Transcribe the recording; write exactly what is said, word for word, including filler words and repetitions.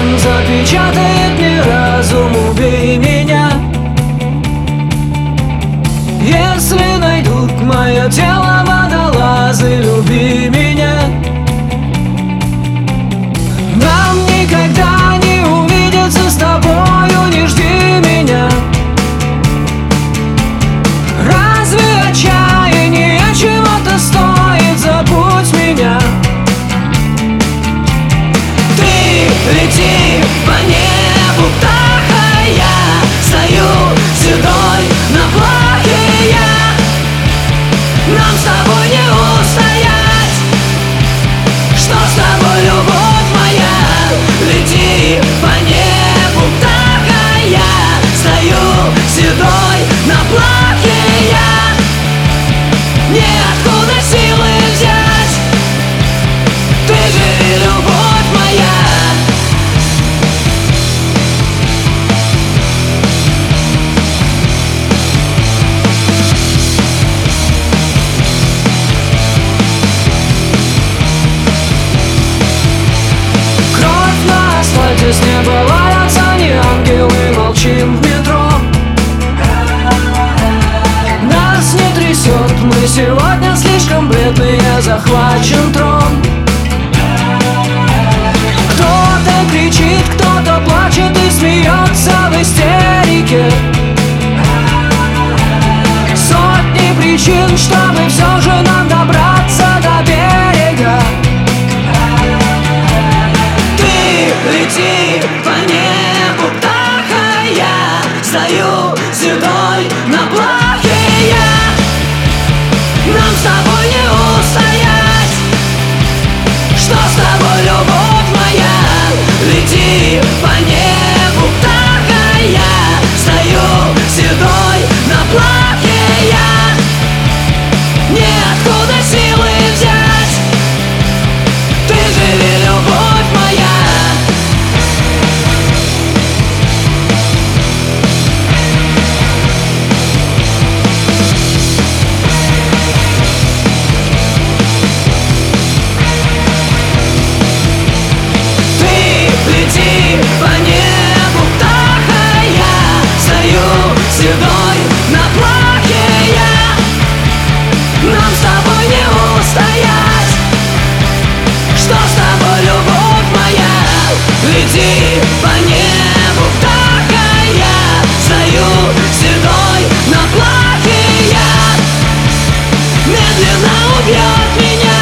запечатает мне разум, убей меня. Если найдут мое тело водолазы, люби меня. Нам никогда не увидеться с тобою, не жди меня. Разве отчаяние чего-то стоит? Забудь меня. Ты лети по небу, птаха, я стою седой на плахе я. Нам с тобой не устоять. Что с тобой, любовь моя? Лети по небу, птаха, я стою седой на плахе я. Неоткуда силы взять. Ты же любовь моя. С неба лаются не ангелы, молчим в метро. Нас не трясет, мы сегодня слишком бледные, захвачен трон. Кто-то кричит, кто-то плачет и смеется в истерике. Сотни причин, чтобы все же нам добраться до берега. Лети по небу, птаха, я стою седой на плахе я. Нам с тобой не устоять. Что с тобой, любовь моя? Лети по небу, птаха, я стою седой на плахе я. Неоткуда силы взять. Ты живи, любовь моя. По небу, птаха, я стою седой на плахе я. Нам с тобой не устоять. Что с тобой, любовь моя? Лети по небу, птаха, я стою седой на плахе я. Медленно убьет меня.